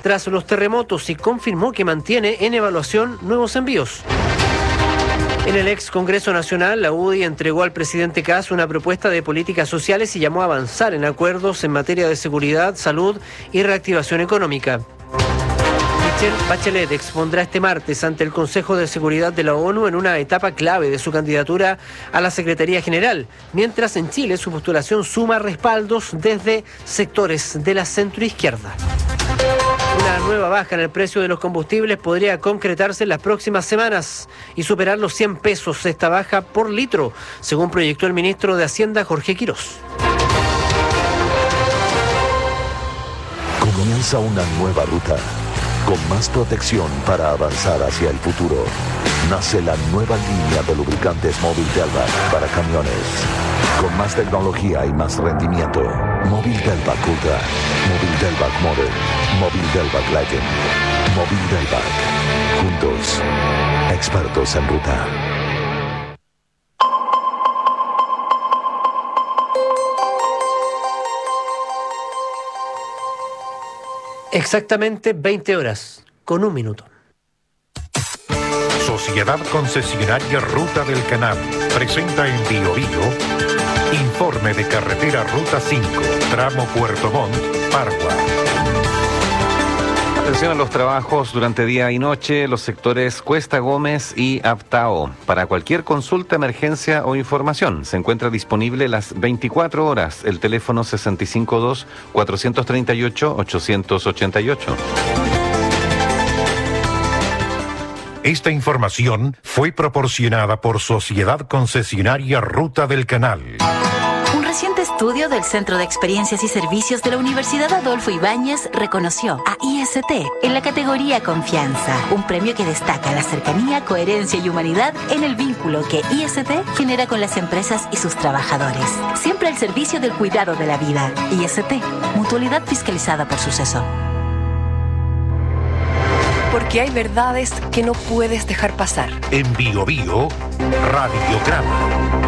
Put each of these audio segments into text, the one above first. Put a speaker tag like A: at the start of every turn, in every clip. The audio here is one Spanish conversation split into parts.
A: tras los terremotos y confirmó que mantiene en evaluación nuevos envíos. En el ex Congreso Nacional, la UDI entregó al presidente Kast una propuesta de políticas sociales y llamó a avanzar en acuerdos en materia de seguridad, salud y reactivación económica. Michelle Bachelet expondrá este martes ante el Consejo de Seguridad de la ONU en una etapa clave de su candidatura a la Secretaría General, mientras en Chile su postulación suma respaldos desde sectores de la centroizquierda. Una nueva baja en el precio de los combustibles podría concretarse en las próximas semanas y superar los 100 pesos esta baja por litro, según proyectó el ministro de Hacienda, Jorge Quirós.
B: Comienza una nueva ruta, con más protección para avanzar hacia el futuro. Nace la nueva línea de lubricantes Móvil Delvac para camiones. Con más tecnología y más rendimiento. Móvil Delvac Ultra, Móvil Delvac Modern, Móvil Delvac Legend, Móvil Delvac. Juntos, expertos en ruta.
A: Exactamente 20 horas, con un minuto.
C: Sociedad Concesionaria Ruta del Canal presenta en Biobío informe de carretera Ruta 5, tramo Puerto Montt, Pargua.
D: Atención a los trabajos durante día y noche, los sectores Cuesta Gómez y Aptao. Para cualquier consulta, emergencia o información, se encuentra disponible las 24 horas el teléfono 652-438-888.
C: Esta información fue proporcionada por Sociedad Concesionaria Ruta del Canal.
E: Un reciente estudio del Centro de Experiencias y Servicios de la Universidad Adolfo Ibáñez reconoció a IST en la categoría Confianza, un premio que destaca la cercanía, coherencia y humanidad en el vínculo que IST genera con las empresas y sus trabajadores. Siempre al servicio del cuidado de la vida. IST, Mutualidad fiscalizada por Suceso.
F: Porque hay verdades que no puedes dejar pasar.
C: En Biobío, Radiograma.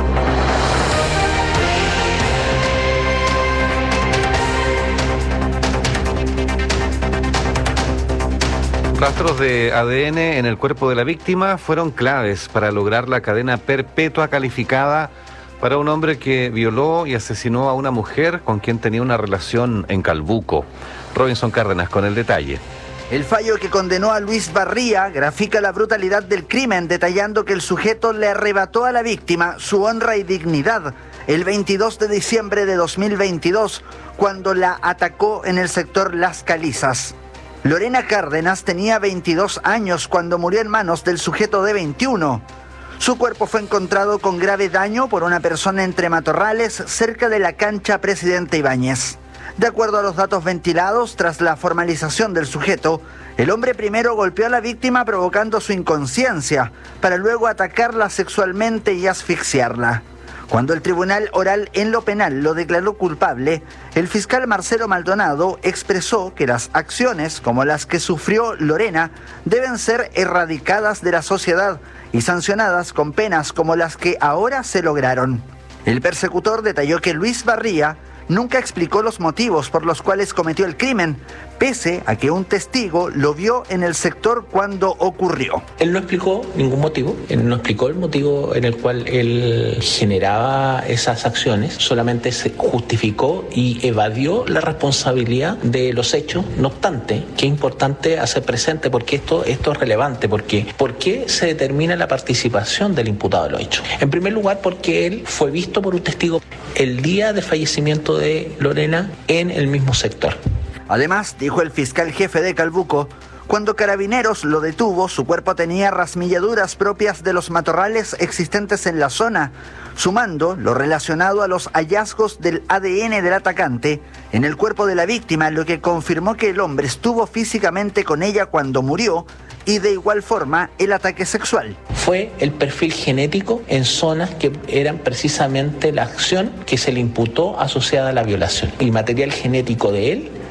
D: Rastros de ADN en el cuerpo de la víctima fueron claves para lograr la cadena perpetua calificada para un hombre que violó y asesinó a una mujer con quien tenía una relación en Calbuco. Robinson Cárdenas con el detalle.
G: El fallo que condenó a Luis Barría grafica la brutalidad del crimen, detallando que el sujeto le arrebató a la víctima su honra y dignidad el 22 de diciembre de 2022, cuando la atacó en el sector Las Calizas. Lorena Cárdenas tenía 22 años cuando murió en manos del sujeto de 21. Su cuerpo fue encontrado con grave daño por una persona entre matorrales cerca de la cancha Presidente Ibáñez. De acuerdo a los datos ventilados, tras la formalización del sujeto, el hombre primero golpeó a la víctima provocando su inconsciencia, para luego atacarla sexualmente y asfixiarla. Cuando el Tribunal Oral en lo Penal lo declaró culpable, el fiscal Marcelo Maldonado expresó que las acciones como las que sufrió Lorena deben ser erradicadas de la sociedad y sancionadas con penas como las que ahora se lograron. El persecutor detalló que Luis Barría nunca explicó los motivos por los cuales cometió el crimen, pese a que un testigo lo vio en el sector cuando ocurrió.
H: Él no explicó ningún motivo, él no explicó el motivo en el cual él generaba esas acciones, solamente se justificó y evadió la responsabilidad de los hechos. No obstante, que es importante hacer presente, porque esto es relevante, porque ¿por qué se determina la participación del imputado en los hechos? En primer lugar, porque él fue visto por un testigo el día del fallecimiento de Lorena en el mismo sector.
G: Además, dijo el fiscal jefe de Calbuco, cuando Carabineros lo detuvo, su cuerpo tenía rasmilladuras propias de los matorrales existentes en la zona, sumando lo relacionado a los hallazgos del ADN del atacante en el cuerpo de la víctima, lo que confirmó que el hombre estuvo físicamente con ella cuando murió, y de igual forma el ataque sexual.
H: Fue el perfil genético en zonas que eran precisamente la acción que se le imputó asociada a la violación. El material genético de él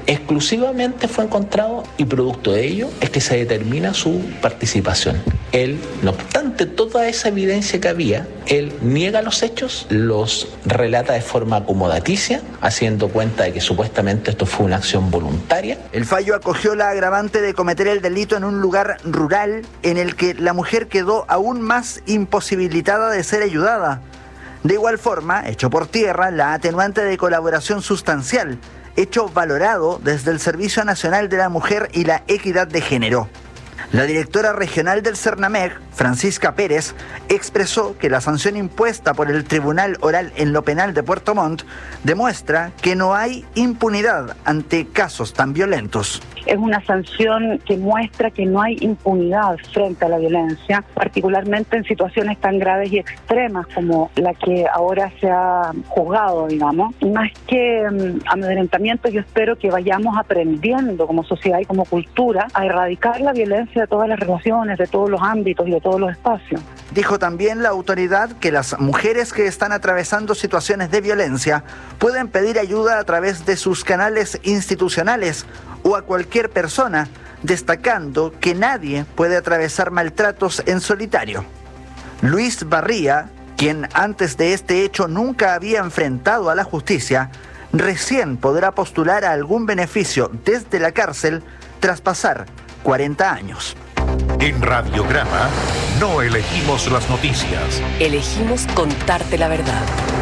H: exclusivamente fue encontrado y producto de ello es que se determina su participación. Él, no obstante toda esa evidencia que había, él niega los hechos, los relata de forma acomodaticia, haciendo cuenta de que supuestamente esto fue una acción voluntaria.
G: El fallo acogió la agravante de cometer el delito en un lugar rural en el que la mujer quedó aún más imposibilitada de ser ayudada. De igual forma, echó por tierra la atenuante de colaboración sustancial, hecho valorado desde el Servicio Nacional de la Mujer y la Equidad de Género. La directora regional del Cernameg, Francisca Pérez, expresó que la sanción impuesta por el Tribunal Oral en lo Penal de Puerto Montt demuestra que no hay impunidad ante casos tan violentos.
I: Es una sanción que muestra que no hay impunidad frente a la violencia, particularmente en situaciones tan graves y extremas como la que ahora se ha juzgado, digamos. Más que amedrentamiento, yo espero que vayamos aprendiendo como sociedad y como cultura a erradicar la violencia de todas las relaciones, de todos los ámbitos y de todos los espacios.
G: Dijo también la autoridad que las mujeres que están atravesando situaciones de violencia pueden pedir ayuda a través de sus canales institucionales o a cualquier persona, destacando que nadie puede atravesar maltratos en solitario. Luis Barría, quien antes de este hecho nunca había enfrentado a la justicia, recién podrá postular a algún beneficio desde la cárcel tras pasar 40 años.
C: En Radiograma no elegimos las noticias.
F: Elegimos contarte la verdad.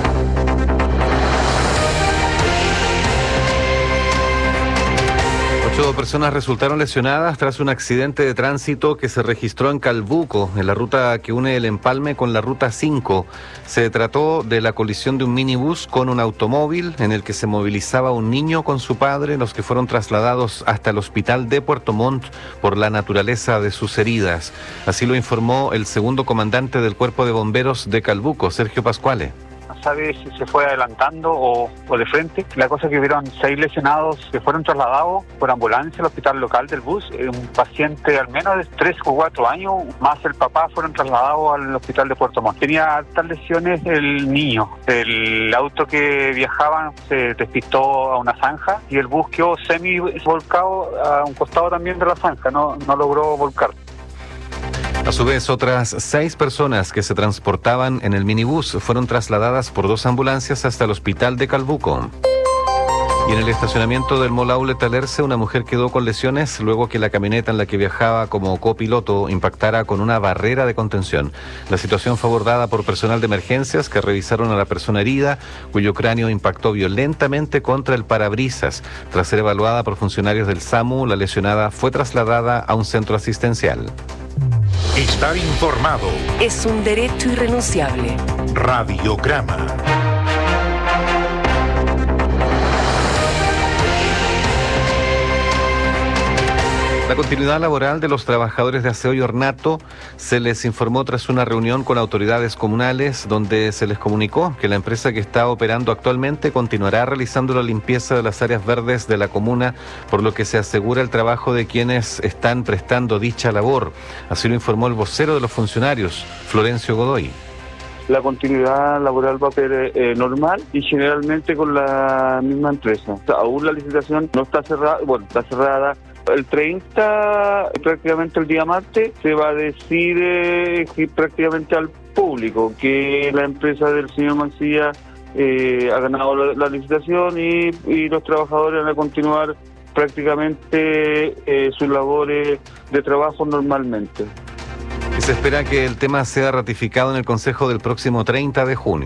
D: 8 personas resultaron lesionadas tras un accidente de tránsito que se registró en Calbuco, en la ruta que une el Empalme con la ruta 5. Se trató de la colisión de un minibús con un automóvil en el que se movilizaba un niño con su padre, los que fueron trasladados hasta el hospital de Puerto Montt por la naturaleza de sus heridas. Así lo informó el segundo comandante del Cuerpo de Bomberos de Calbuco, Sergio Pascuale.
J: Sabe si se fue adelantando o de frente. La cosa que hubieron 6 lesionados que fueron trasladados por ambulancia al hospital local del bus. Un paciente al menos de 3 o 4 años, más el papá, fueron trasladados al hospital de Puerto Montt. Tenía altas lesiones el niño. El auto que viajaban se despistó a una zanja y el bus quedó semi volcado a un costado también de la zanja. No logró volcar.
D: A su vez, otras 6 personas que se transportaban en el minibús fueron trasladadas por 2 ambulancias hasta el hospital de Calbuco. Y en el estacionamiento del Mall Outlet Alerce, una mujer quedó con lesiones luego que la camioneta en la que viajaba como copiloto impactara con una barrera de contención. La situación fue abordada por personal de emergencias que revisaron a la persona herida, cuyo cráneo impactó violentamente contra el parabrisas. Tras ser evaluada por funcionarios del SAMU, la lesionada fue trasladada a un centro asistencial.
C: Estar informado
F: es un derecho irrenunciable.
C: Radiograma.
D: La continuidad laboral de los trabajadores de aseo y ornato se les informó tras una reunión con autoridades comunales donde se les comunicó que la empresa que está operando actualmente continuará realizando la limpieza de las áreas verdes de la comuna, por lo que se asegura el trabajo de quienes están prestando dicha labor. Así lo informó el vocero de los funcionarios, Florencio Godoy.
J: La continuidad laboral va a ser normal y generalmente con la misma empresa. Aún la licitación no está cerrada, está cerrada. El 30, prácticamente el día martes, se va a decir prácticamente al público que la empresa del señor Mancilla ha ganado la licitación y los trabajadores van a continuar prácticamente sus labores de trabajo normalmente.
D: Y se espera que el tema sea ratificado en el Consejo del próximo 30 de junio.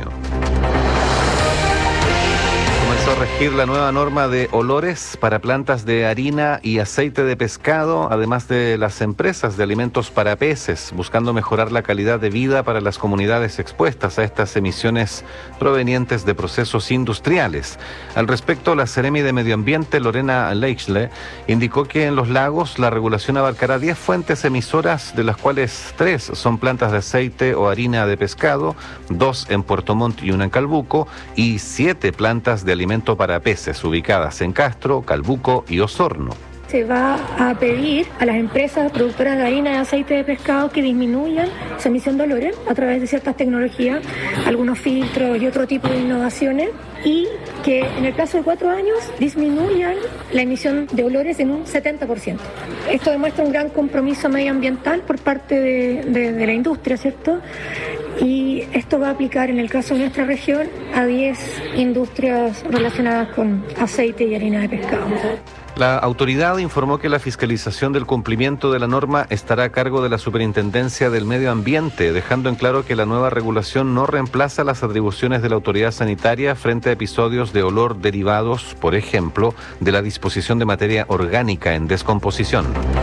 D: Comenzó a regir la nueva norma de olores para plantas de harina y aceite de pescado, además de las empresas de alimentos para peces, buscando mejorar la calidad de vida para las comunidades expuestas a estas emisiones provenientes de procesos industriales. Al respecto, la Seremi de Medio Ambiente, Lorena Leixle, indicó que en los lagos la regulación abarcará 10 fuentes emisoras, de las cuales 3 son plantas de aceite o harina de pescado, 2 en Puerto Montt y 1 en Calbuco, y 7 plantas de alimento para peces ubicadas en Castro, Calbuco y Osorno.
K: Se va a pedir a las empresas productoras de harina y aceite de pescado que disminuyan su emisión de olores a través de ciertas tecnologías, algunos filtros y otro tipo de innovaciones, y que en el plazo de 4 años disminuyan la emisión de olores en un 70%. Esto demuestra un gran compromiso medioambiental por parte de la industria, ¿cierto? Y esto va a aplicar, en el caso de nuestra región, a 10 industrias relacionadas con aceite y harina de pescado.
D: La autoridad informó que la fiscalización del cumplimiento de la norma estará a cargo de la Superintendencia del Medio Ambiente, dejando en claro que la nueva regulación no reemplaza las atribuciones de la autoridad sanitaria frente a episodios de olor derivados, por ejemplo, de la disposición de materia orgánica en descomposición.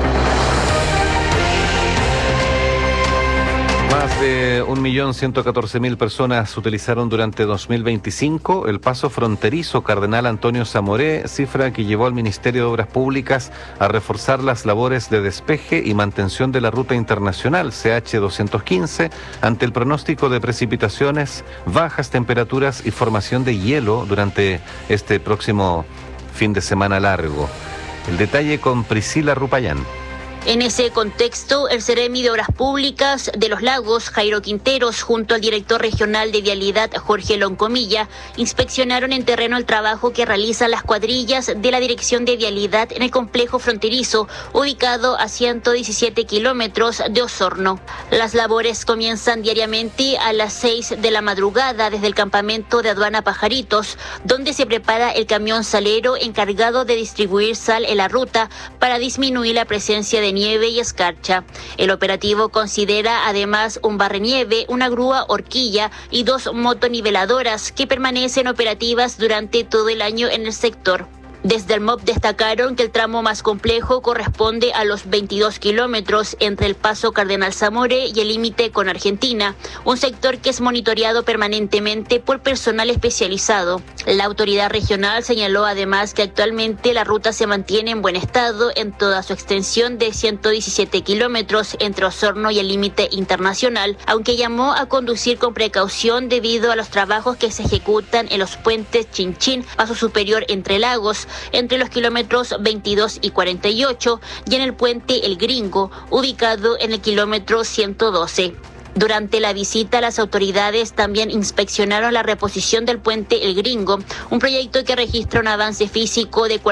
D: Más de 1.114.000 personas utilizaron durante 2025 el paso fronterizo Cardenal Antonio Zamoré, cifra que llevó al Ministerio de Obras Públicas a reforzar las labores de despeje y mantención de la ruta internacional CH-215 ante el pronóstico de precipitaciones, bajas temperaturas y formación de hielo durante este próximo fin de semana largo. El detalle con Priscila Rupayán.
L: En ese contexto, el Seremi de Obras Públicas de Los Lagos, Jairo Quinteros, junto al director regional de Vialidad, Jorge Loncomilla, inspeccionaron en terreno el trabajo que realizan las cuadrillas de la Dirección de Vialidad en el complejo fronterizo, ubicado a 117 kilómetros de Osorno. Las labores comienzan diariamente a las 6 de la madrugada desde el campamento de aduana Pajaritos, donde se prepara el camión salero encargado de distribuir sal en la ruta para disminuir la presencia de nieve y escarcha. El operativo considera además un barrenieve, una grúa horquilla y 2 motoniveladoras que permanecen operativas durante todo el año en el sector. Desde el MOP destacaron que el tramo más complejo corresponde a los 22 kilómetros entre el paso Cardenal Zamoré y el límite con Argentina, un sector que es monitoreado permanentemente por personal especializado. La autoridad regional señaló además que actualmente la ruta se mantiene en buen estado en toda su extensión de 117 kilómetros entre Osorno y el límite internacional, aunque llamó a conducir con precaución debido a los trabajos que se ejecutan en los puentes Chinchín, Paso Superior Entre Lagos, entre los kilómetros 22 y 48, y en el puente El Gringo, ubicado en el kilómetro 112. Durante la visita, las autoridades también inspeccionaron la reposición del puente El Gringo, un proyecto que registra un avance físico de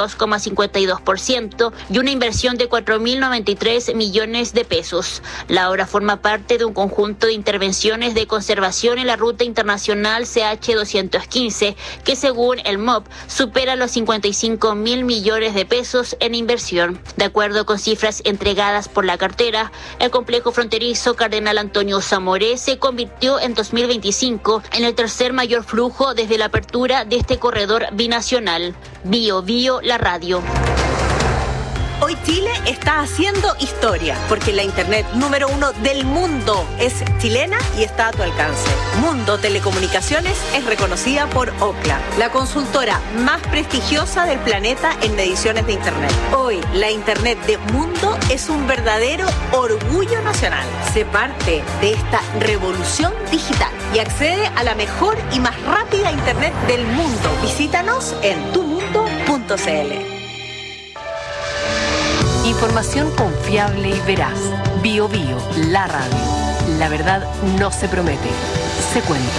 L: 42,52% y una inversión de 4.093 millones de pesos. La obra forma parte de un conjunto de intervenciones de conservación en la ruta internacional CH-215, que según el MOP supera los 55.000 millones de pesos en inversión. De acuerdo con cifras entregadas por la cartera, el complejo fronterizo Cardenal Antonio Zamoré se convirtió en 2025 en el tercer mayor flujo desde la apertura de este corredor binacional. Bio Bio, la radio.
M: Hoy Chile está haciendo historia, porque la internet número 1 del mundo es chilena y está a tu alcance. Mundo Telecomunicaciones es reconocida por Ookla, la consultora más prestigiosa del planeta en mediciones de internet. Hoy la internet de Mundo es un verdadero orgullo nacional. Sé parte de esta revolución digital y accede a la mejor y más rápida internet del mundo. Visítanos en tumundo.cl.
F: Información confiable y veraz. Bio Bio, la radio. La verdad no se promete, se cuenta.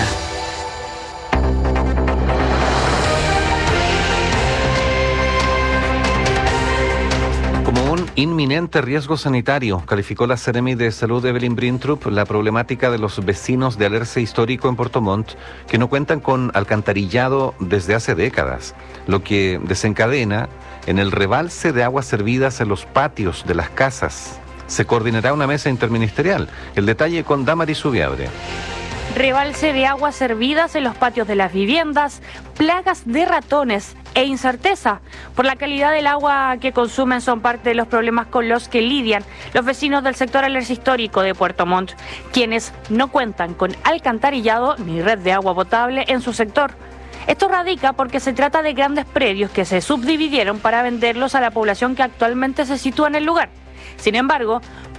D: Como un inminente riesgo sanitario, calificó la Seremi de Salud Evelyn Brintrup la problemática de los vecinos de Alerce Histórico en Puerto Montt, que no cuentan con alcantarillado desde hace décadas, lo que desencadena en el rebalse de aguas servidas en los patios de las casas. Se coordinará una mesa interministerial. El detalle con Damaris Subiabre.
N: Rebalse de aguas servidas en los patios de las viviendas, plagas de ratones e incerteza por la calidad del agua que consumen son parte de los problemas con los que lidian los vecinos del sector Alerce Histórico de Puerto Montt, quienes no cuentan con alcantarillado ni red de agua potable en su sector. Esto radica porque se trata de grandes predios que se subdividieron para venderlos a la población que actualmente se sitúa en el lugar. Sin embargo,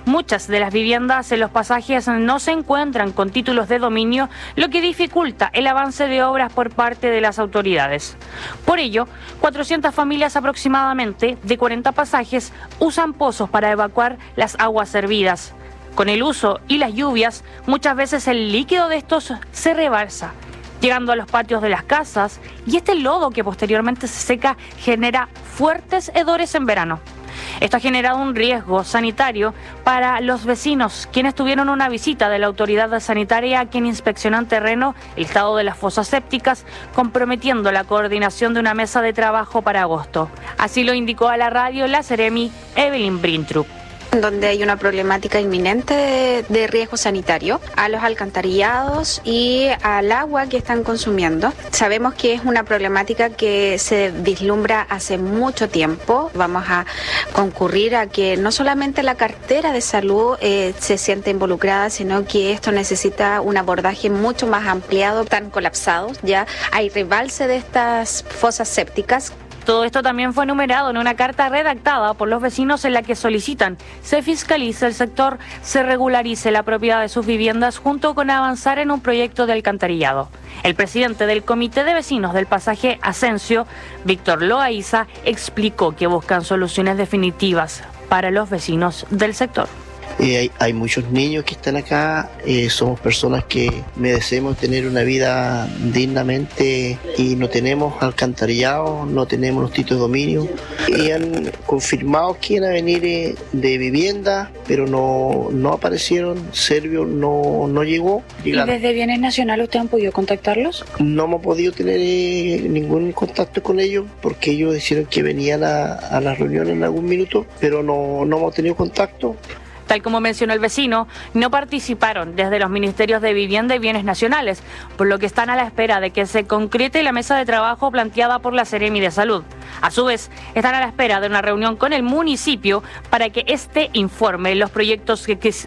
N: Muchas de las viviendas en los pasajes no se encuentran con títulos de dominio, lo que dificulta el avance de obras por parte de las autoridades. Por ello, 400 familias aproximadamente de 40 pasajes usan pozos para evacuar las aguas servidas. Con el uso y las lluvias, muchas veces el líquido de estos se rebalsa, llegando a los patios de las casas, y este lodo que posteriormente se seca genera fuertes hedores en verano. Esto ha generado un riesgo sanitario para los vecinos, quienes tuvieron una visita de la autoridad sanitaria quien inspeccionó en terreno el estado de las fosas sépticas, comprometiendo la coordinación de una mesa de trabajo para agosto. Así lo indicó a la radio la Seremi Evelyn Brintrup.
O: Donde hay una problemática inminente de riesgo sanitario a los alcantarillados y al agua que están consumiendo. Sabemos que es una problemática que se vislumbra hace mucho tiempo. Vamos a concurrir a que no solamente la cartera de salud se siente involucrada, sino que esto necesita un abordaje mucho más ampliado. Están colapsados, ya hay rebalse de estas fosas sépticas.
N: Todo esto también fue enumerado en una carta redactada por los vecinos en la que solicitan se fiscalice el sector, se regularice la propiedad de sus viviendas junto con avanzar en un proyecto de alcantarillado. El presidente del Comité de Vecinos del Pasaje Asensio, Víctor Loaiza, explicó que buscan soluciones definitivas para los vecinos del sector.
P: Hay muchos niños que están acá, somos personas que merecemos tener una vida dignamente y no tenemos alcantarillado, no tenemos los títulos de dominio, y han confirmado que iban a venir de vivienda, pero no aparecieron. Servio no llegó.
O: ¿Y desde Bienes Nacional usted han podido contactarlos?
P: No hemos podido tener ningún contacto con ellos porque ellos dijeron que venían a las reuniones en algún minuto, pero no hemos tenido contacto.
N: Tal como mencionó el vecino, no participaron desde los Ministerios de Vivienda y Bienes Nacionales, por lo que están a la espera de que se concrete la mesa de trabajo planteada por la Seremi de Salud. A su vez, están a la espera de una reunión con el municipio para que éste informe los proyectos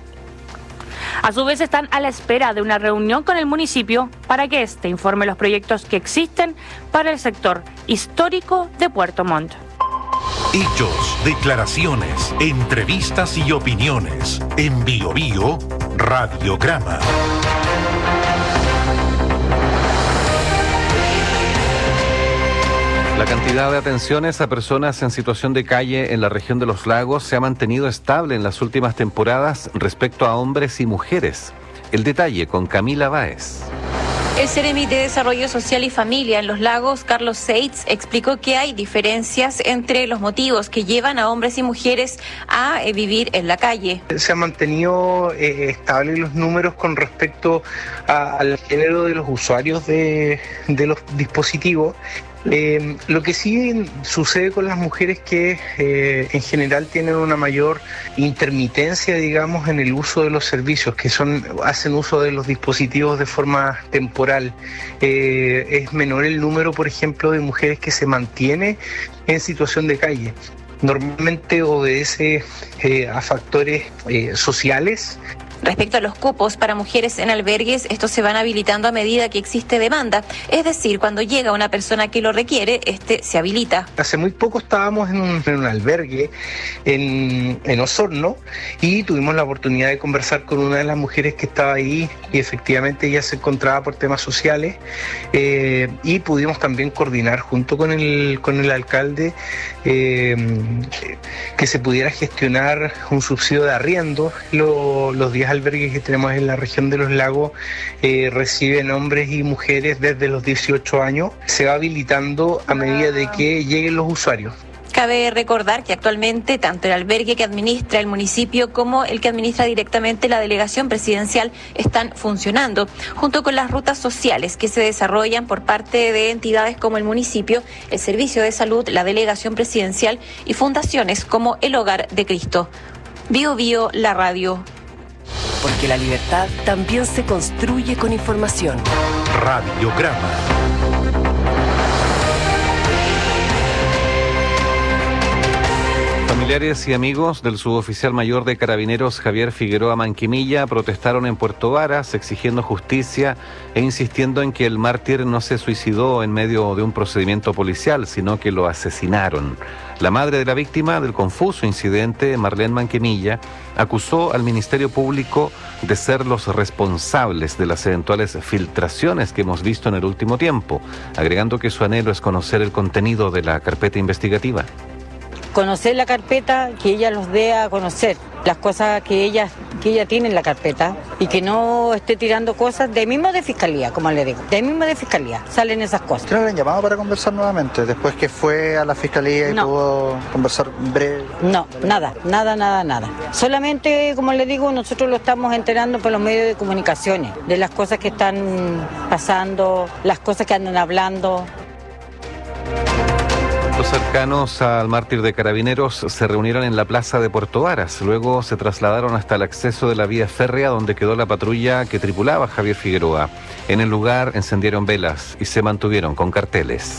N: que existen para el sector histórico de Puerto Montt.
C: Hechos, declaraciones, entrevistas y opiniones. En Bio Bio, Radiograma.
D: La cantidad de atenciones a personas en situación de calle en la región de los lagos se ha mantenido estable en las últimas temporadas respecto a hombres y mujeres. El detalle con Camila Báez.
Q: El Seremi de Desarrollo Social y Familia en Los Lagos, Carlos Seitz, explicó que hay diferencias entre los motivos que llevan a hombres y mujeres a vivir en la calle.
R: Se han mantenido estables los números con respecto al género de los usuarios de los dispositivos. Lo que sí sucede con las mujeres que en general tienen una mayor intermitencia, digamos, en el uso de los servicios, que hacen uso de los dispositivos de forma temporal. Es menor el número, por ejemplo, de mujeres que se mantiene en situación de calle. Normalmente obedece a factores sociales.
Q: Respecto a los cupos para mujeres en albergues, estos se van habilitando a medida que existe demanda. Es decir, cuando llega una persona que lo requiere, este se habilita.
R: Hace muy poco estábamos en un albergue en Osorno y tuvimos la oportunidad de conversar con una de las mujeres que estaba ahí y efectivamente ella se encontraba por temas sociales y pudimos también coordinar junto con el alcalde que se pudiera gestionar un subsidio de arriendo. Los 10 albergues que tenemos en la región de los lagos reciben hombres y mujeres desde los 18 años. Se va habilitando a medida de que lleguen los usuarios.
Q: Cabe recordar que actualmente tanto el albergue que administra el municipio como el que administra directamente la delegación presidencial están funcionando, junto con las rutas sociales que se desarrollan por parte de entidades como el municipio, el Servicio de Salud, la delegación presidencial y fundaciones como el Hogar de Cristo. Bio Bio, la radio.
F: Porque la libertad también se construye con información.
C: Radiograma.
D: Familiares y amigos del suboficial mayor de Carabineros Javier Figueroa Manquimilla protestaron en Puerto Varas exigiendo justicia e insistiendo en que el mártir no se suicidó en medio de un procedimiento policial, sino que lo asesinaron. La madre de la víctima del confuso incidente, Marlene Manquimilla, acusó al Ministerio Público de ser los responsables de las eventuales filtraciones que hemos visto en el último tiempo, agregando que su anhelo es conocer el contenido de la carpeta investigativa.
S: Conocer la carpeta, que ella los dé a conocer las cosas que ella tiene en la carpeta y que no esté tirando cosas de mismo de fiscalía, como le digo, de mismo de fiscalía salen esas cosas.
G: ¿Qué no le han llamado para conversar nuevamente después que fue a la fiscalía y pudo conversar breve?
S: No, nada. Solamente, como le digo, nosotros lo estamos enterando por los medios de comunicaciones, de las cosas que están pasando, las cosas que andan hablando.
D: Los cercanos al mártir de Carabineros se reunieron en la plaza de Puerto Varas. Luego se trasladaron hasta el acceso de la vía férrea donde quedó la patrulla que tripulaba Javier Figueroa. En el lugar encendieron velas y se mantuvieron con carteles.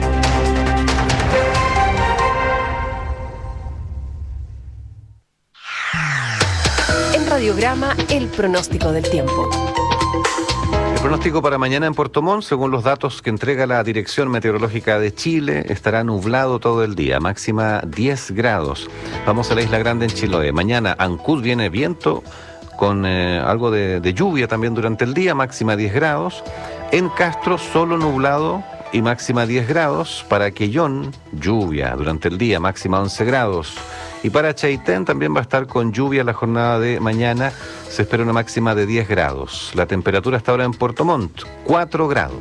F: En Radiograma, el pronóstico del tiempo.
D: El pronóstico para mañana en Puerto Montt, según los datos que entrega la Dirección Meteorológica de Chile, estará nublado todo el día, máxima 10 grados. Vamos a la Isla Grande en Chiloé. Mañana Ancud viene viento con algo de lluvia también durante el día, máxima 10 grados. En Castro solo nublado y máxima 10 grados. Para Quellón, lluvia durante el día, máxima 11 grados. Y para Chaitén también va a estar con lluvia la jornada de mañana. Se espera una máxima de 10 grados. La temperatura hasta ahora en Puerto Montt, 4 grados.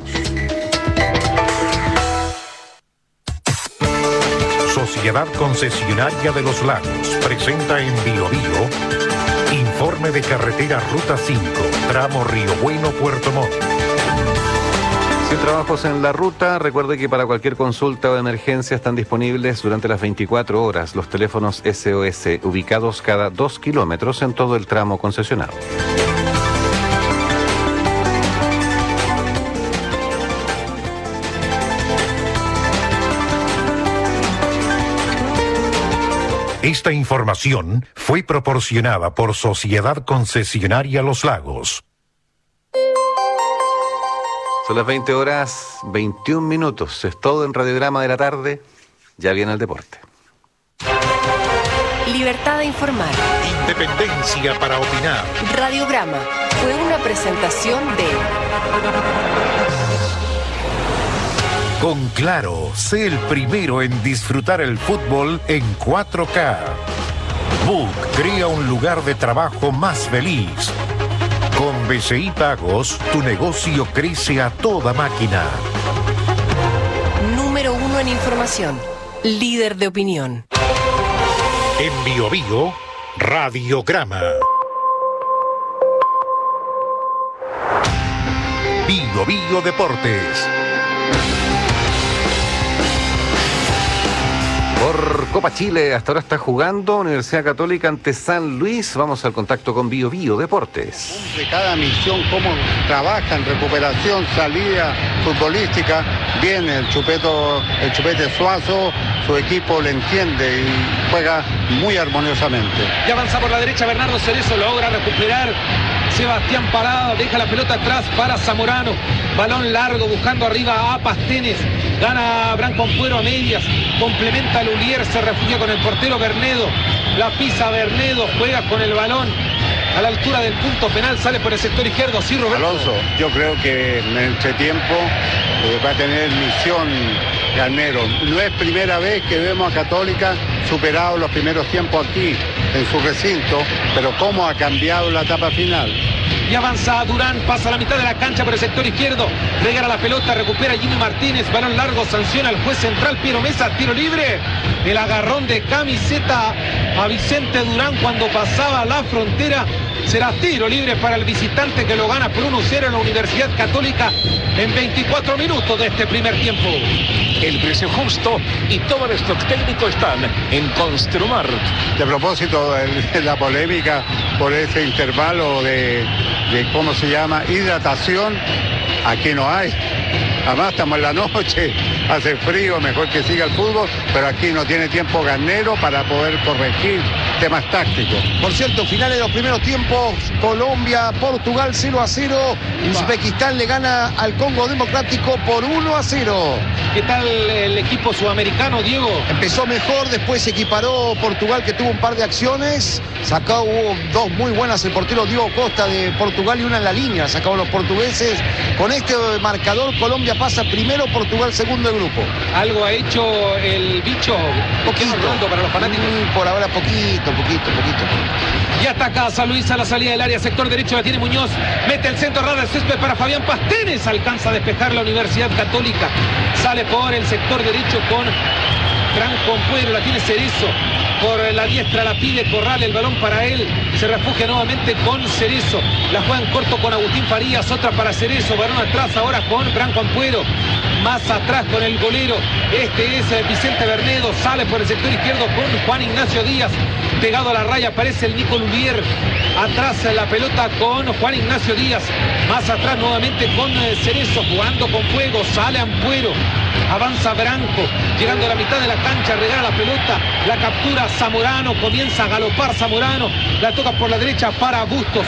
C: Sociedad Concesionaria de los Lagos presenta en Biobío informe de carretera Ruta 5, tramo Río Bueno, Puerto Montt.
D: Sin trabajos en la ruta, recuerde que para cualquier consulta o emergencia están disponibles durante las 24 horas los teléfonos SOS, ubicados cada 2 kilómetros en todo el tramo concesionado.
C: Esta información fue proporcionada por Sociedad Concesionaria Los Lagos.
D: Son las 20 horas 21 minutos. Es todo en Radiograma de la tarde. Ya viene el deporte.
F: Libertad de informar.
C: Independencia para opinar.
F: Radiograma fue una presentación de...
C: Con Claro, sé el primero en disfrutar el fútbol en 4K. Book crea un lugar de trabajo más feliz. Con BCI Pagos, tu negocio crece a toda máquina.
F: Número 1 en información. Líder de opinión.
C: En Biobío, Radiograma. Biobío Deportes.
D: Por Copa Chile, hasta ahora está jugando Universidad Católica ante San Luis. Vamos al contacto con Biobío Deportes.
T: De cada misión, cómo trabaja en recuperación, salida futbolística. Viene el Chupete Suazo, su equipo le entiende y juega muy armoniosamente.
U: Y avanza por la derecha Bernardo Cerezo, logra recuperar. Sebastián Parado deja la pelota atrás para Zamorano. Balón largo buscando arriba a Pastenes. Gana Branco Ampuero a medias. Complementa a Lulier. Se refugia con el portero Bernedo. La pisa Bernedo. Juega con el balón a la altura del punto penal. Sale por el sector izquierdo. Sí, Roberto.
T: Alonso, yo creo que en el entretiempo va a tener misión Galmero. No es primera vez que vemos a Católica superado los primeros tiempos aquí en su recinto, pero cómo ha cambiado la etapa final.
U: Y avanza Durán, pasa a la mitad de la cancha por el sector izquierdo, regala la pelota, recupera Jimmy Martínez, balón largo, sanciona al juez central Piero Mesa, tiro libre, el agarrón de camiseta a Vicente Durán cuando pasaba la frontera, será tiro libre para el visitante que lo gana por 1-0 en la Universidad Católica en 24 minutos de este primer tiempo.
V: El precio justo y todo el stock técnico están en Construmar.
T: De propósito de la polémica por ese intervalo de ¿cómo se llama? Hidratación. Aquí no hay. Además estamos en la noche, hace frío, mejor que siga el fútbol, pero aquí no tiene tiempo Garnero para poder corregir temas tácticos.
A: Por cierto, finales de los primeros tiempos, Colombia, Portugal 0-0, Uzbekistán le gana al Congo Democrático por 1-0.
U: ¿Qué tal el equipo sudamericano, Diego?
A: Empezó mejor, después se equiparó Portugal, que tuvo un par de acciones, hubo dos muy buenas, el portero Diego Costa de Portugal y una en la línea, sacaron los portugueses. Con este marcador, Colombia pasa primero, Portugal segundo del grupo.
U: ¿Algo ha hecho el bicho?
A: Poquito.
U: Para los fanáticos.
A: Por ahora poquito.
U: Y ataca San Luis a la salida del área, sector derecho la tiene Muñoz, mete el centro ras del césped para Fabián Pastenes, alcanza a despejar la Universidad Católica, sale por el sector derecho con Franco Ampuero, la tiene Cerezo, por la diestra la pide Corral, el balón para él, se refugia nuevamente con Cerezo, la juega en corto con Agustín Farías, otra para Cerezo, balón atrás ahora con Franco Ampuero, más atrás con el golero, este es Vicente Bernedo, sale por el sector izquierdo con Juan Ignacio Díaz, pegado a la raya aparece el Nico Lulier, atrás la pelota con Juan Ignacio Díaz, más atrás nuevamente con Cerezo, jugando con fuego, sale Ampuero, avanza Branco, llegando a la mitad de la cancha, regala la pelota, la captura Zamorano, comienza a galopar Zamorano, la toca por la derecha para Bustos,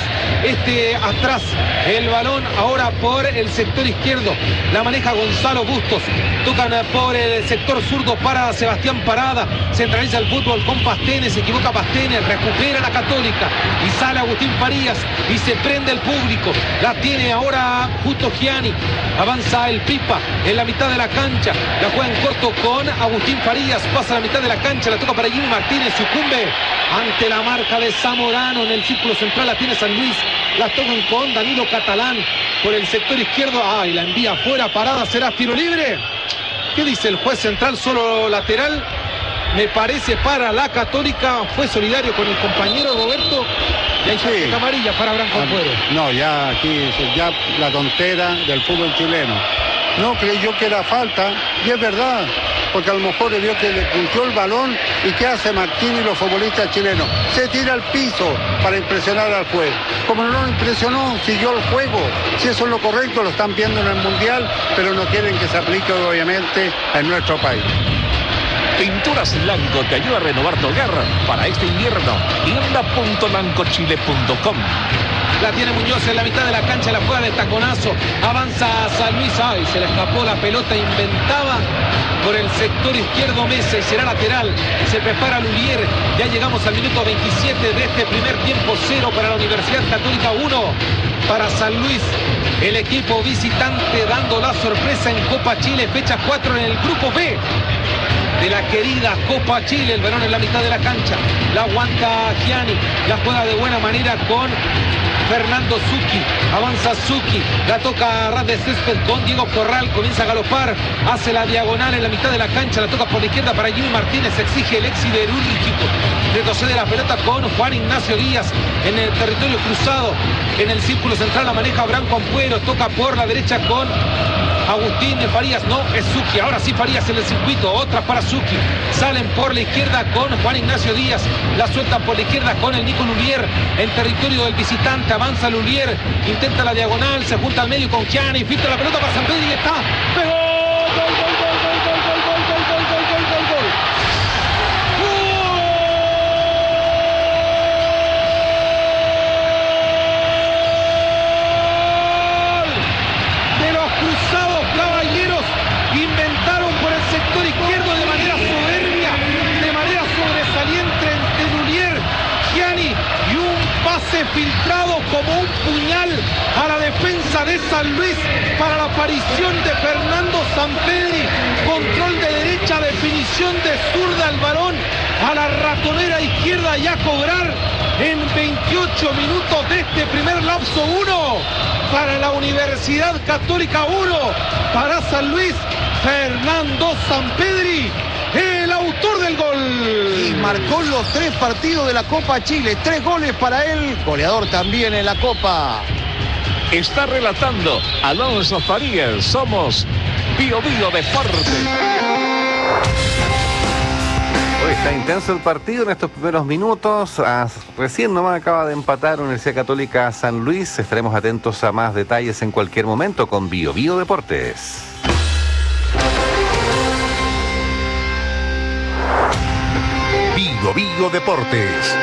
U: atrás, el balón ahora por el sector izquierdo, la maneja Gonzalo Bustos, tocan por el sector zurdo para Sebastián Parada, centraliza el fútbol con Pastenes, se equivoca Pastenes, recupera la Católica y sale Agustín Farías y se prende el público, la tiene ahora Justo Gianni, avanza el Pipa en la mitad de la cancha, la juega en corto con Agustín Farías, pasa a la mitad de la cancha, la toca para Jimmy Martínez, sucumbe ante la marca de Zamorano en el círculo central, la tiene San Luis, la tocan con Danilo Catalán por el sector izquierdo, y la envía fuera, Parada, será tiro libre. ¿Qué dice el juez central? Solo lateral, me parece, para la Católica, fue solidario con el compañero Roberto, y hay tarjeta amarilla para Branco Ampuero.
T: No, ya aquí, ya la tontera del fútbol chileno. No creyó que era falta, y es verdad, porque a lo mejor le vio que le punchó el balón, y ¿qué hace Martín y los futbolistas chilenos? Se tira al piso para impresionar al juez. Como no lo impresionó, siguió el juego. Si eso es lo correcto, lo están viendo en el Mundial, pero no quieren que se aplique obviamente en nuestro país.
V: Pinturas Lanco te ayuda a renovar tu hogar para este invierno. tienda.lancochile.com.
U: La tiene Muñoz en la mitad de la cancha, la juega de taconazo, avanza San Luis, se le escapó la pelota, inventaba por el sector izquierdo Mesa y será lateral, se prepara Lulier, ya llegamos al minuto 27 de este primer tiempo, 0 para la Universidad Católica, 1 para San Luis, el equipo visitante dando la sorpresa en Copa Chile, fecha 4 en el grupo B de la querida Copa Chile, el balón en la mitad de la cancha, la aguanta Gianni, la juega de buena manera con Fernando Zucchi, avanza Zucchi, la toca a ras de césped con Diego Corral, comienza a galopar, hace la diagonal en la mitad de la cancha, la toca por la izquierda para Jimmy Martínez, exige el exhiberúrgico, retrocede la pelota con Juan Ignacio Díaz en el territorio cruzado, en el círculo central la maneja Branco Ampuero, toca por la derecha con Agustín Farías, no, es Zucchi, ahora sí Farías en el circuito, otra para Zucchi, salen por la izquierda con Juan Ignacio Díaz, la sueltan por la izquierda con el Nico Lulier, en territorio del visitante, avanza Lulier, intenta la diagonal, se junta al medio con Gianni, filtra la pelota para San Pedro y está, pegó, gol. De los cruzados caballeros, inventaron por el sector izquierdo de manera soberbia, de manera sobresaliente entre Lulier, Gianni y un pase filtrado como un puñal a la defensa de San Luis para la aparición de Fernando Sampedri, control de derecha, definición de zurda al balón a la ratonera izquierda y a cobrar en 28 minutos de este primer lapso. 1 para la Universidad Católica, 1 para San Luis, Fernando Sampedri, el autor del gol.
A: Y marcó los 3 partidos de la Copa Chile, 3 goles para él, goleador también en la Copa.
V: Está relatando Alonso Farías, somos Bio Bio Deporte.
D: Está intenso el partido en estos primeros minutos. Recién nomás acaba de empatar Universidad Católica San Luis. Estaremos atentos a más detalles en cualquier momento con Bio Bio Deportes.
C: Bio Bio Deportes.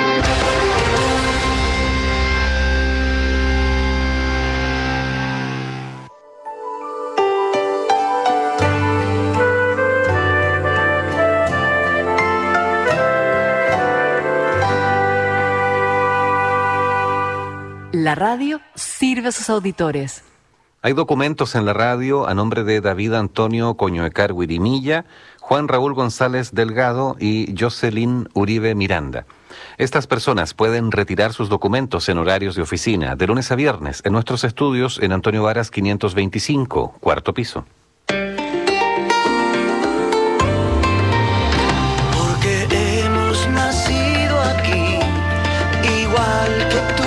F: La radio sirve a sus auditores.
D: Hay documentos en la radio a nombre de David Antonio Coñoecar Huirimilla, Juan Raúl González Delgado y Jocelyn Uribe Miranda. Estas personas pueden retirar sus documentos en horarios de oficina, de lunes a viernes, en nuestros estudios en Antonio Varas 525, cuarto piso.
B: Porque hemos nacido aquí, igual que tú.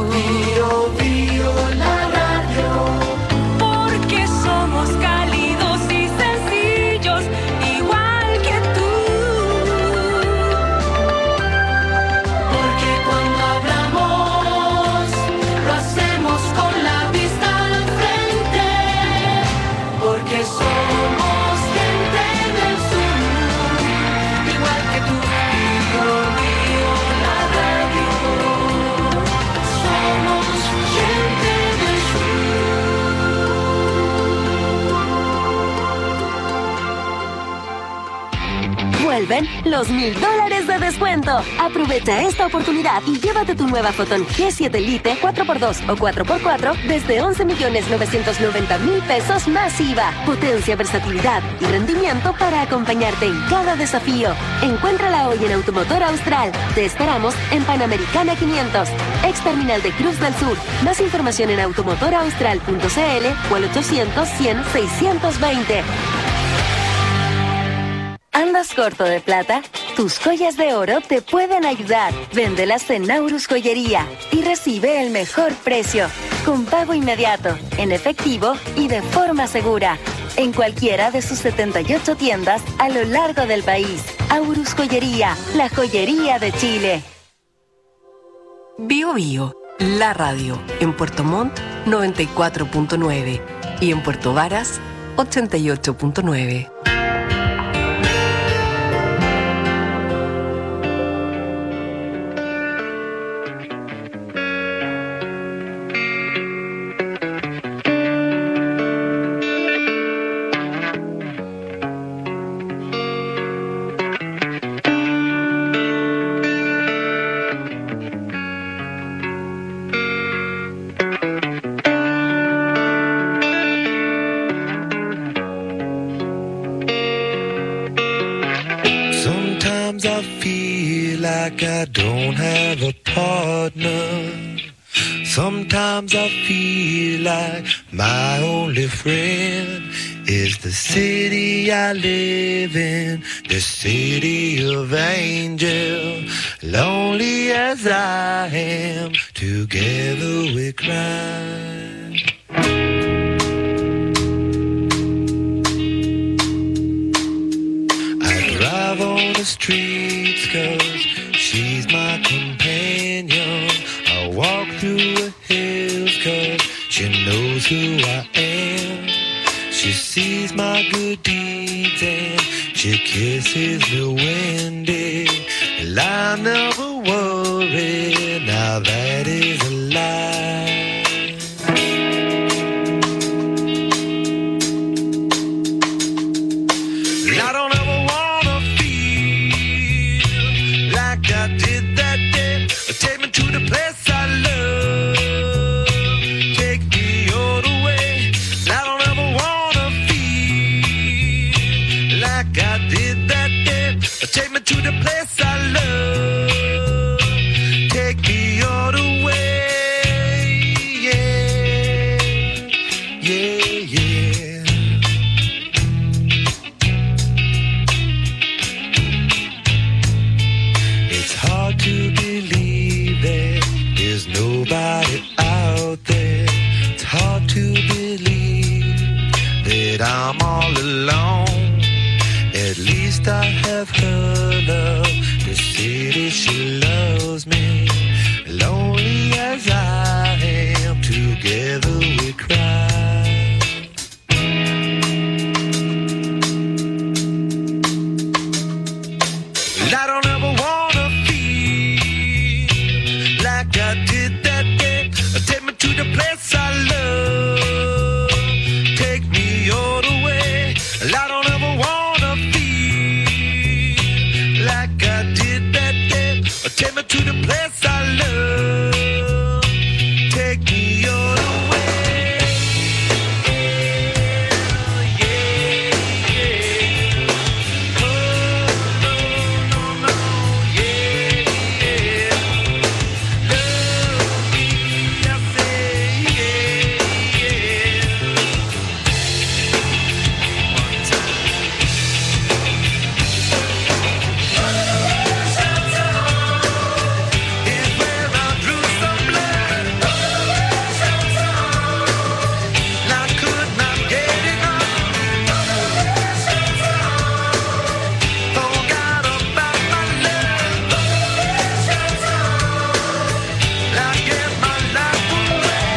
E: Vuelven los $1000 de descuento. Aprovecha esta oportunidad y llévate tu nueva Photon G7 Lite 4x2 o 4x4 desde 11.990.000 pesos más IVA. Potencia, versatilidad y rendimiento para acompañarte en cada desafío. Encuéntrala hoy en Automotor Austral. Te esperamos en Panamericana 500, ex terminal de Cruz del Sur. Más información en automotoraustral.cl o al 800-100-620. ¿Andas corto de plata? Tus joyas de oro te pueden ayudar. Véndelas en Naurus Joyería y recibe el mejor precio, con pago inmediato, en efectivo y de forma segura. En cualquiera de sus 78 tiendas a lo largo del país. Aurus Joyería, la joyería de Chile.
F: Bio Bio, la radio. En Puerto Montt, 94.9. Y en Puerto Varas, 88.9.
B: I don't have a partner. Sometimes I feel like my only friend is the city I live in, the city of angels. Lonely as I am, together we cry. I drive on the streets 'cause she's my companion. I walk through the hills 'cause she knows who I am. She sees my good deeds and she kisses me windy. And I never worry, now that is a lie. I don't ever wanna feel like I did that day. Take me to the place I love. Take me all the way. I don't ever wanna feel like I did that day. Take me to the place I love. Take me all the way. Yeah, yeah, yeah. It's hard to believe that there's nobody out there. It's hard to believe that I'm all alone. At least I have her love. like I did that day. Take me to the place I love. Take me all the way. I don't ever wanna feel like I did that day. Take me to the place I love. Take me all the way. Yeah, yeah. Oh, no, no, no, yeah, yeah. Love me, I say, yeah, yeah. One time. Is where I drew some blood. I could not get enough. Forgot about my love. I gave my life away.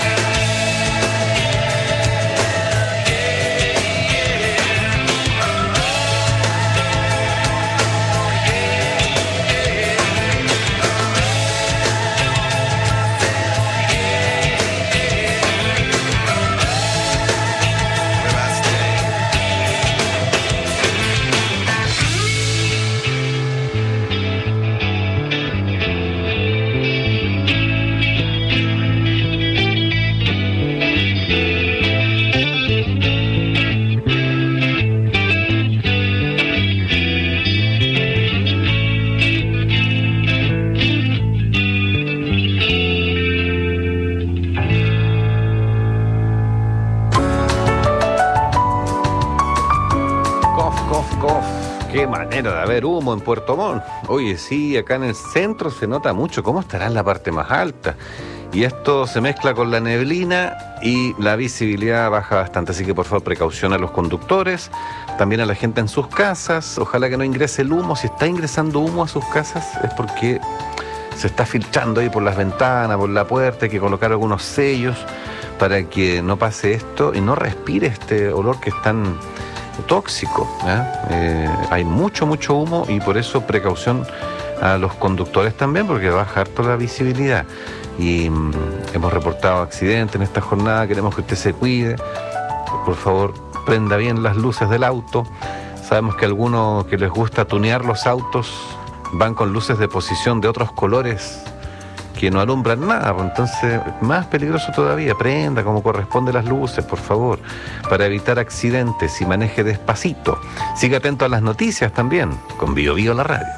D: Cof. Qué manera de haber humo en Puerto Montt. Oye, sí, acá en el centro se nota mucho. ¿Cómo estará en la parte más alta? Y esto se mezcla con la neblina y la visibilidad baja bastante. Así que por favor, precaución a los conductores, también a la gente en sus casas. Ojalá que no ingrese el humo. Si está ingresando humo a sus casas es porque se está filtrando ahí por las ventanas, por la puerta. Hay que colocar algunos sellos para que no pase esto y no respire este olor que es tan tóxico, ¿eh? Hay mucho humo y por eso precaución a los conductores también, porque baja harto la visibilidad. Y hemos reportado accidentes en esta jornada. Queremos que usted se cuide. Por favor, prenda bien las luces del auto. Sabemos que algunos que les gusta tunear los autos van con luces de posición de otros colores que no alumbran nada, entonces más peligroso todavía. Prenda como corresponde las luces, por favor, para evitar accidentes y maneje despacito. Siga atento a las noticias también, con Bio Bio la radio.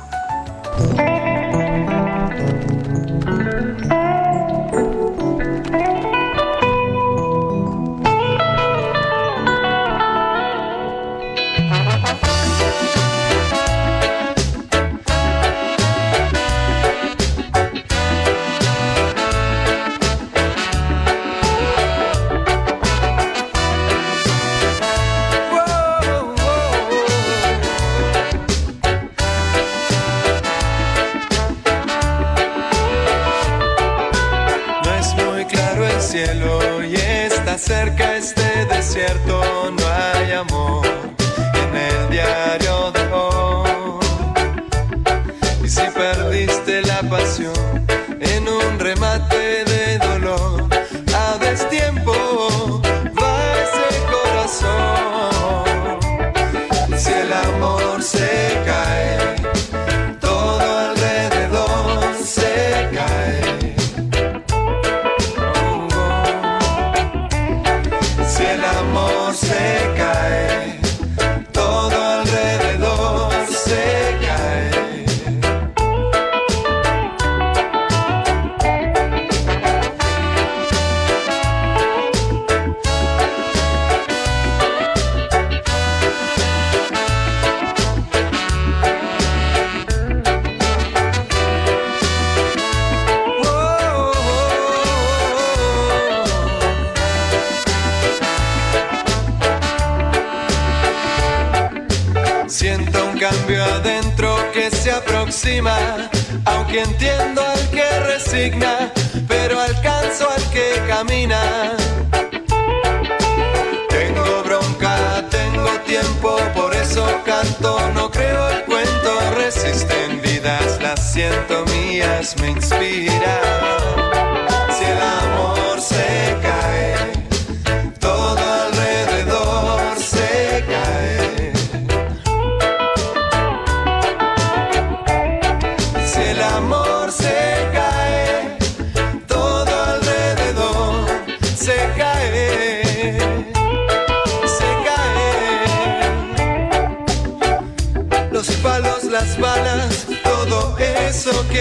B: cielo y está cerca este desierto, no hay amor en el diario de hoy. Y si perdiste la pasión en un remate de dolor, a destiempo va ese corazón. Si el amor se cae, todo alrededor se cae. Si el amor se cae, todo alrededor se cae. Siento un cambio adentro que se aproxima, aunque entiendo al que resigna, pero alcanzo al que camina. Tengo bronca, tengo tiempo, por eso canto, no creo el cuento. Resisten vidas, las siento mías, me inspiran.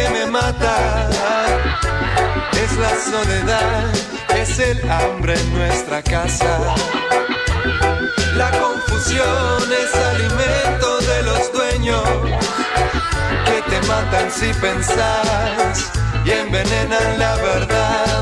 B: que me mata es la soledad, es el hambre en nuestra casa. La confusión es alimento de los dueños que te matan si pensás y envenenan la verdad.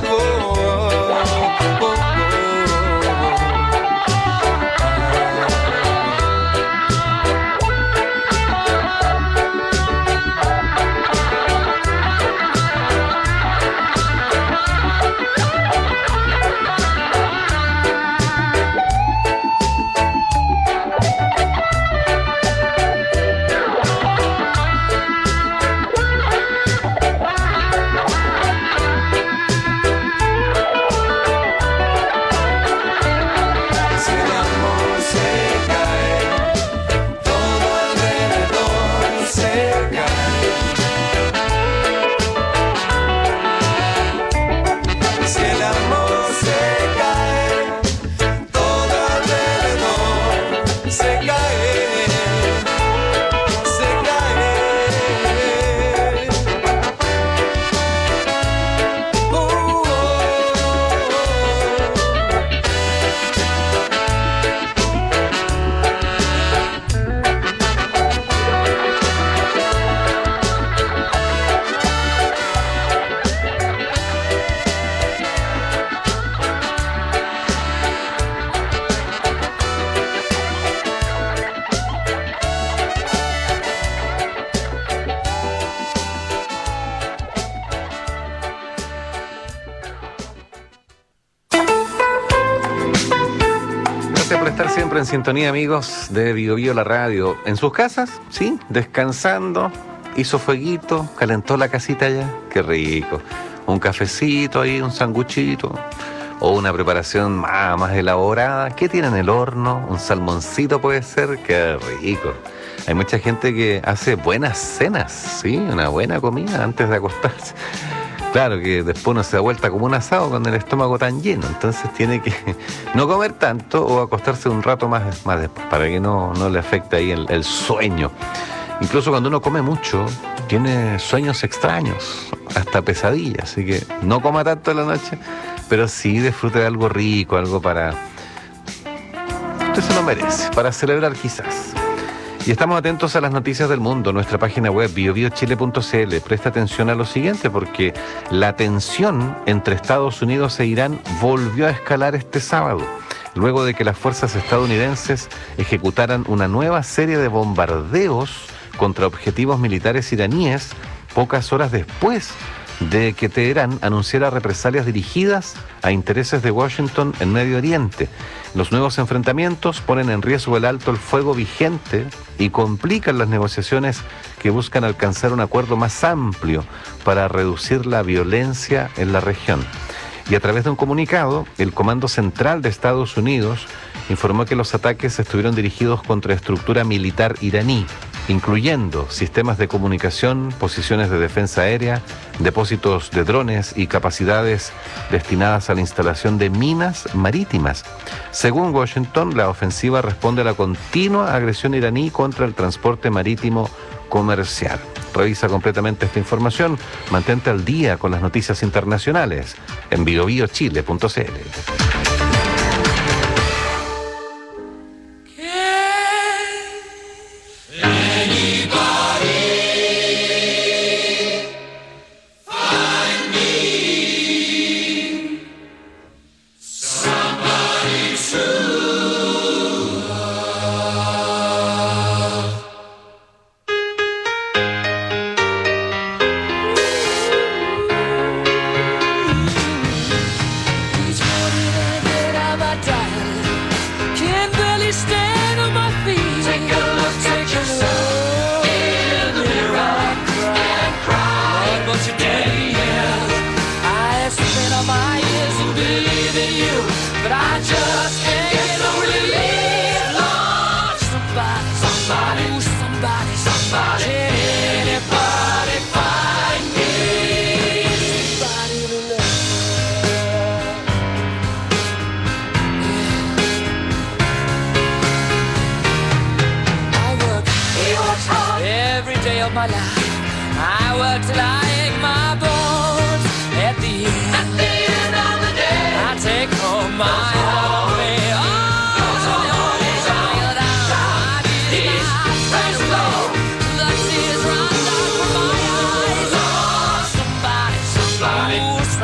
D: En sintonía, amigos de Bio Bio, la radio. En sus casas, sí, descansando, hizo fueguito, calentó la casita ya, qué rico. Un cafecito ahí, un sanguchito, o una preparación más elaborada. ¿Qué tiene en el horno? Un salmoncito puede ser, qué rico. Hay mucha gente que hace buenas cenas, sí, una buena comida antes de acostarse. Claro que después uno se da vuelta como un asado con el estómago tan lleno, entonces tiene que no comer tanto o acostarse un rato más después para que no le afecte ahí el sueño. Incluso cuando uno come mucho, tiene sueños extraños, hasta pesadillas, así que no coma tanto en la noche, pero sí disfrute de algo rico, algo para... Usted se lo merece, para celebrar quizás. Y estamos atentos a las noticias del mundo. Nuestra página web biobiochile.cl presta atención a lo siguiente, porque la tensión entre Estados Unidos e Irán volvió a escalar este sábado, luego de que las fuerzas estadounidenses ejecutaran una nueva serie de bombardeos contra objetivos militares iraníes pocas horas después de que Teherán anunciara represalias dirigidas a intereses de Washington en Medio Oriente. Los nuevos enfrentamientos ponen en riesgo el alto el fuego vigente y complican las negociaciones que buscan alcanzar un acuerdo más amplio para reducir la violencia en la región. Y a través de un comunicado, el Comando Central de Estados Unidos informó que los ataques estuvieron dirigidos contra estructura militar iraní, incluyendo sistemas de comunicación, posiciones de defensa aérea, depósitos de drones y capacidades destinadas a la instalación de minas marítimas. Según Washington, la ofensiva responde a la continua agresión iraní contra el transporte marítimo comercial. Revisa completamente esta información, mantente al día con las noticias internacionales en biobiochile.cl.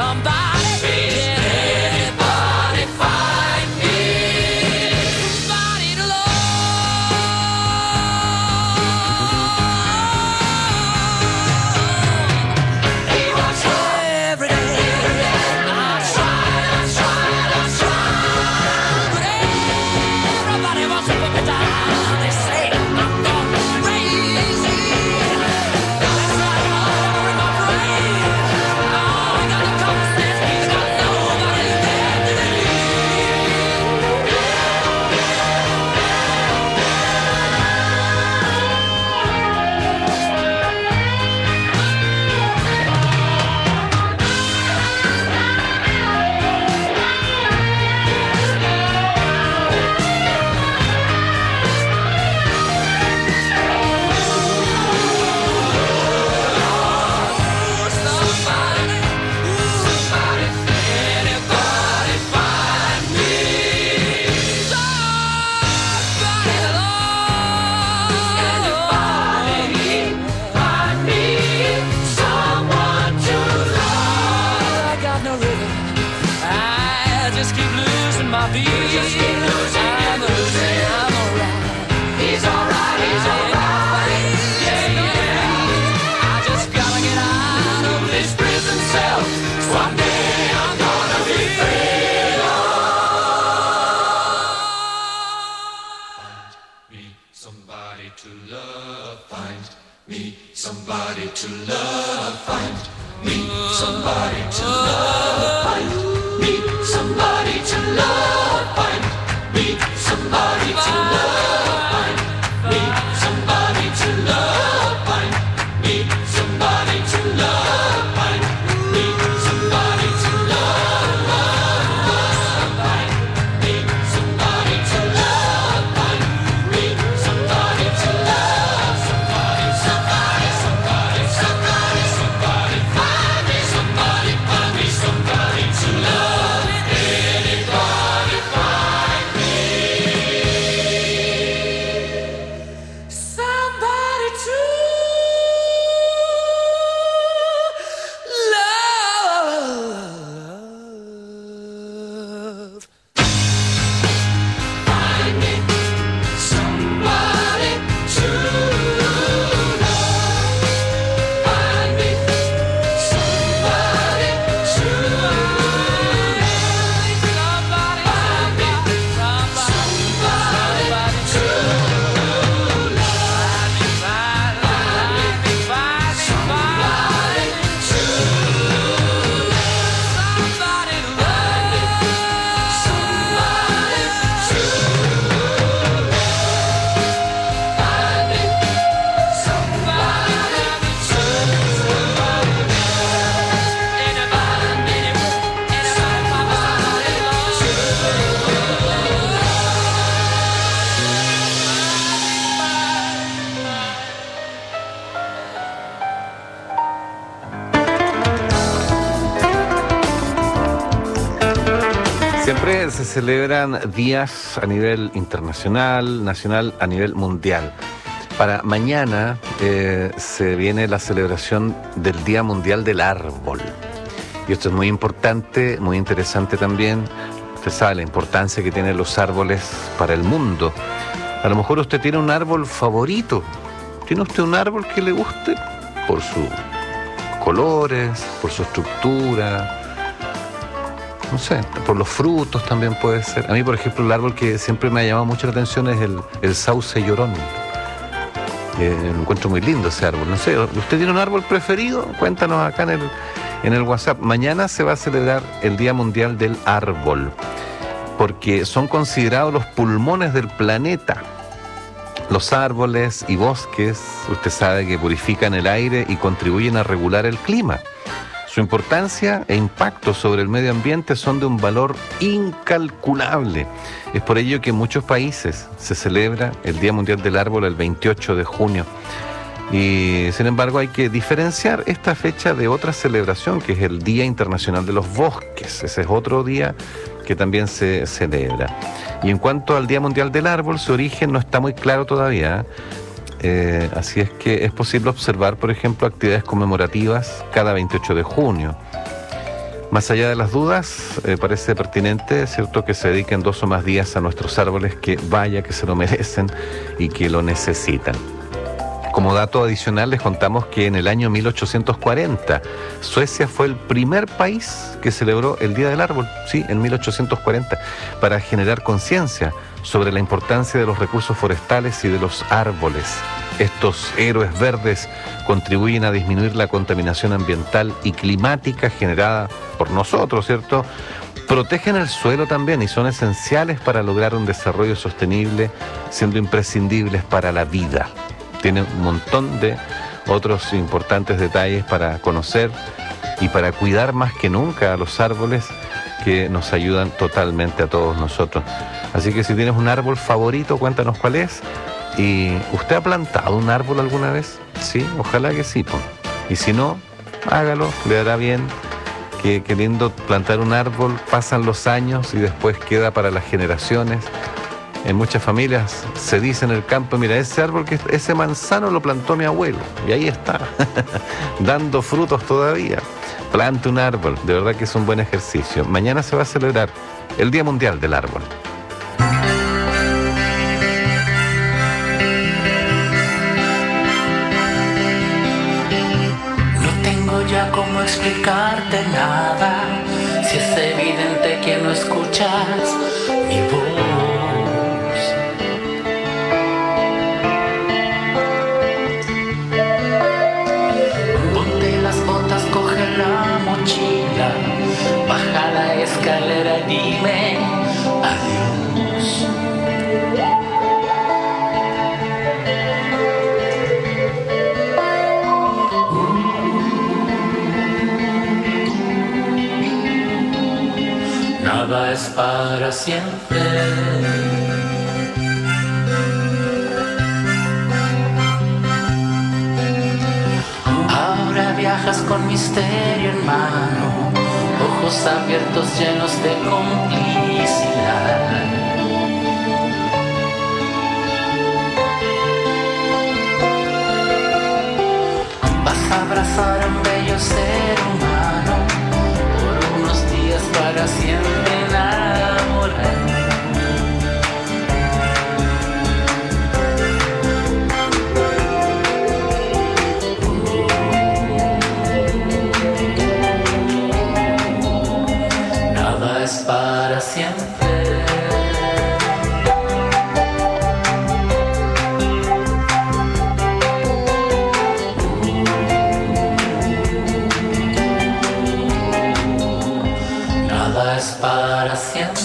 D: Siempre se celebran días a nivel internacional, nacional, a nivel mundial. Para mañana se viene la celebración del Día Mundial del Árbol. Y esto es muy importante, muy interesante también. Usted sabe la importancia que tienen los árboles para el mundo. A lo mejor usted tiene un árbol favorito. ¿Tiene usted un árbol que le guste? Por sus colores, por su estructura, no sé, por los frutos también puede ser. A mí, por ejemplo, el árbol que siempre me ha llamado mucho la atención es el sauce llorón. Lo encuentro muy lindo ese árbol. No sé, ¿usted tiene un árbol preferido? Cuéntanos acá en el WhatsApp. Mañana se va a celebrar el Día Mundial del Árbol, porque son considerados los pulmones del planeta. Los árboles y bosques, usted sabe que purifican el aire y contribuyen a regular el clima. Su importancia e impacto sobre el medio ambiente son de un valor incalculable. Es por ello que en muchos países se celebra el Día Mundial del Árbol el 28 de junio. Y sin embargo hay que diferenciar esta fecha de otra celebración, que es el Día Internacional de los Bosques. Ese es otro día que también se celebra. Y en cuanto al Día Mundial del Árbol, su origen no está muy claro todavía. Así es que es posible observar, por ejemplo, actividades conmemorativas cada 28 de junio. Más allá de las dudas, parece pertinente, ¿cierto?, que se dediquen 2 o más días a nuestros árboles, que vaya que se lo merecen y que lo necesitan. Como dato adicional les contamos que en el año 1840 Suecia fue el primer país que celebró el Día del Árbol, sí, en 1840, para generar conciencia sobre la importancia de los recursos forestales y de los árboles. Estos héroes verdes contribuyen a disminuir la contaminación ambiental y climática generada por nosotros, ¿cierto? Protegen el suelo también y son esenciales para lograr un desarrollo sostenible, siendo imprescindibles para la vida. Tiene un montón de otros importantes detalles para conocer y para cuidar más que nunca a los árboles, que nos ayudan totalmente a todos nosotros. Así que si tienes un árbol favorito, cuéntanos cuál es. ¿Y usted ha plantado un árbol alguna vez? Sí, ojalá que sí. Y si no, hágalo, le hará bien. Qué lindo plantar un árbol, pasan los años y después queda para las generaciones. En muchas familias se dice en el campo, mira, ese manzano lo plantó mi abuelo, y ahí está, dando frutos todavía. Plante un árbol, de verdad que es un buen ejercicio. Mañana se va a celebrar el Día Mundial del Árbol.
B: No tengo ya cómo explicarte nada, si es evidente que no escuchas mi voz. Baja la escalera y dime adiós. Nada es para siempre. Ahora viajas con misterio en mano, ojos abiertos llenos de complicidad. Vas a abrazar a un bello ser humano por unos días para siempre enamorar. Para siempre. Nada es para siempre.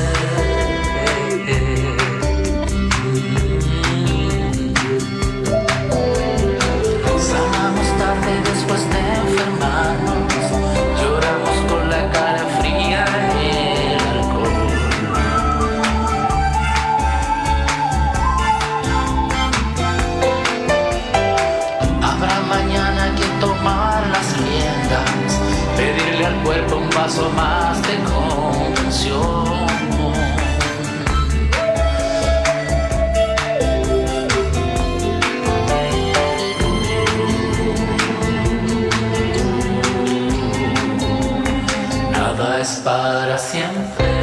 B: Sanamos tarde después de enfermarnos, lloramos con la cara fría. Pedirle al cuerpo un vaso más de comprensión. Nada es para siempre.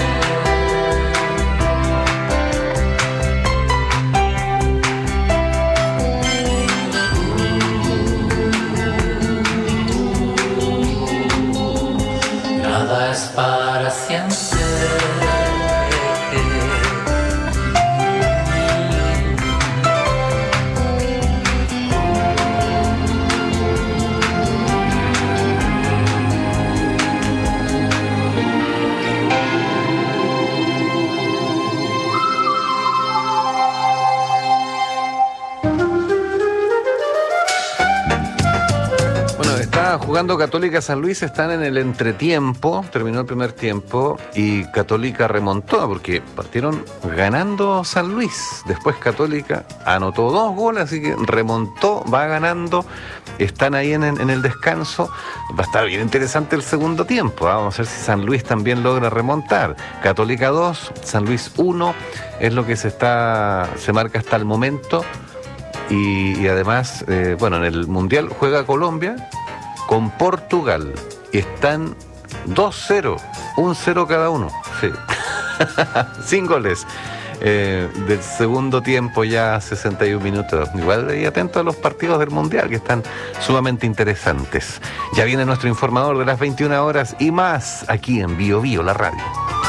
B: Nada es para siempre.
D: Jugando Católica San Luis, están en el entretiempo, terminó el primer tiempo y Católica remontó porque partieron ganando San Luis. Después Católica anotó 2 goles, así que remontó, va ganando. Están ahí en el descanso. Va a estar bien interesante el segundo tiempo. Vamos a ver si San Luis también logra remontar. Católica 2, San Luis 1, es lo que se marca hasta el momento. Y además, en el Mundial juega Colombia con Portugal. Están 2-0, 1-0 cada uno, sí. Sin goles. Del segundo tiempo ya 61 minutos. Igual ahí atento a los partidos del Mundial que están sumamente interesantes. Ya viene nuestro informador de las 21 horas y más aquí en Bio Bio, la radio.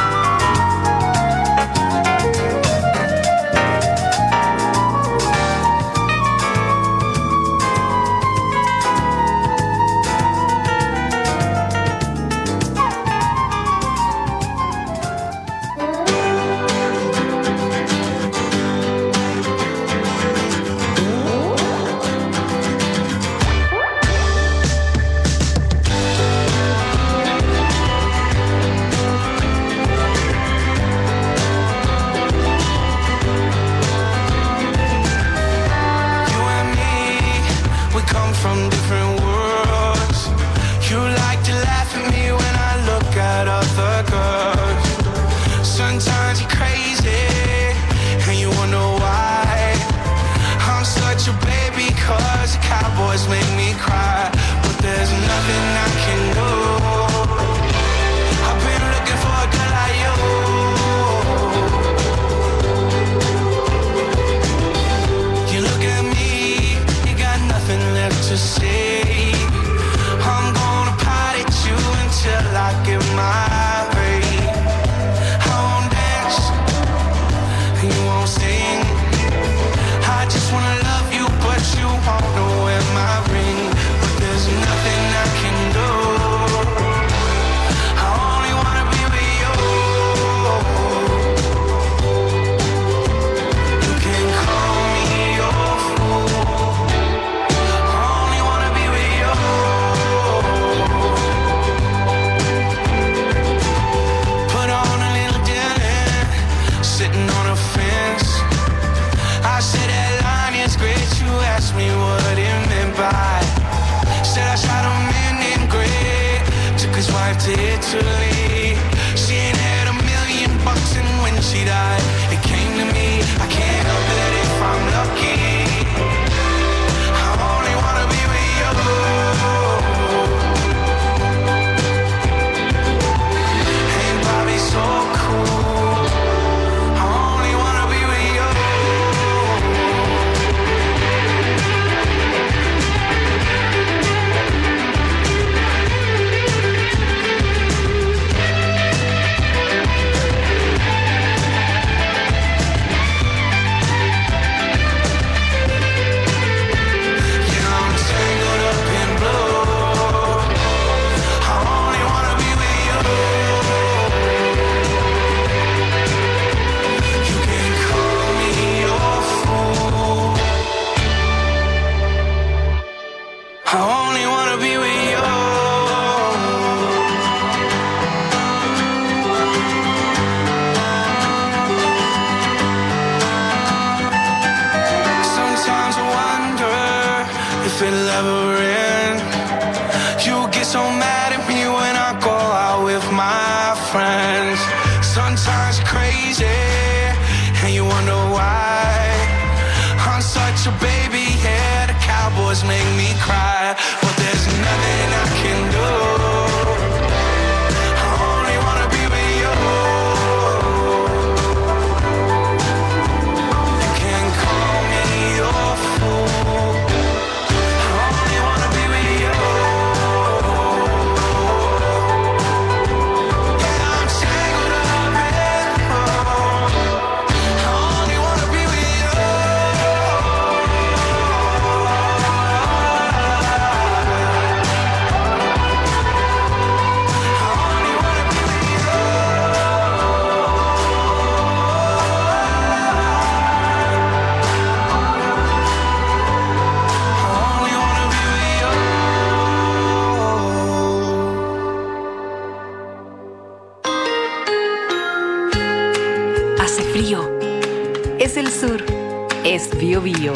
F: Es el sur, es Bio Bio.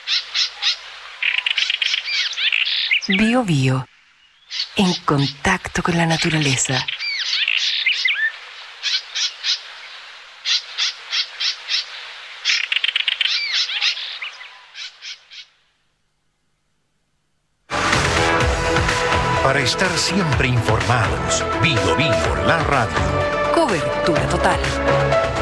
F: Bio Bio, en contacto contacto con la naturaleza.
C: Para estar siempre informados, Bio, la radio.
F: Cobertura total.